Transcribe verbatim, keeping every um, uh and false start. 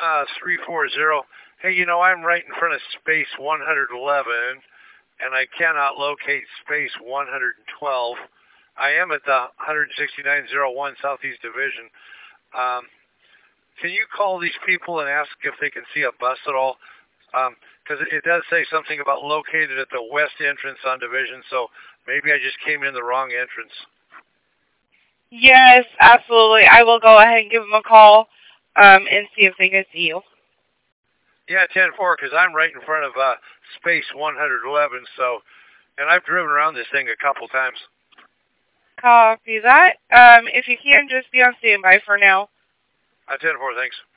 uh, three four zero. Hey, you know, I'm right in front of space one eleven, and I cannot locate space one twelve. I am at the one sixty-nine oh one Southeast Division. Um, can you call these people and ask if they can see a bus at all? Because um, it, it does say something about located at the west entrance on Division, so maybe I just came in the wrong entrance. Yes, absolutely. I will go ahead and give them a call um, and see if they can see you. Yeah, ten four, because I'm right in front of uh, space one eleven, so, and I've driven around this thing a couple times. Copy that. Um, if you can, just be on standby for now. Uh, ten four, thanks.